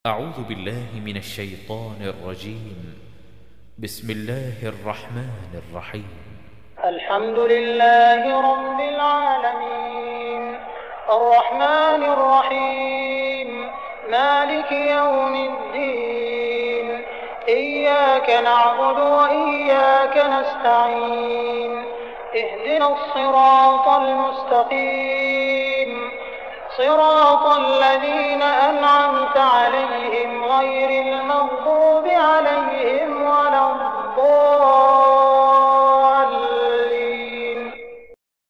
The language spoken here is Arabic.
أعوذ بالله من الشيطان الرجيم. بسم الله الرحمن الرحيم. الحمد لله رب العالمين الرحمن الرحيم مالك يوم الدين إياك نعبد وإياك نستعين اهدنا الصراط المستقيم صراط الذين أنعمت عليهم غير المغضوب عليهم ولا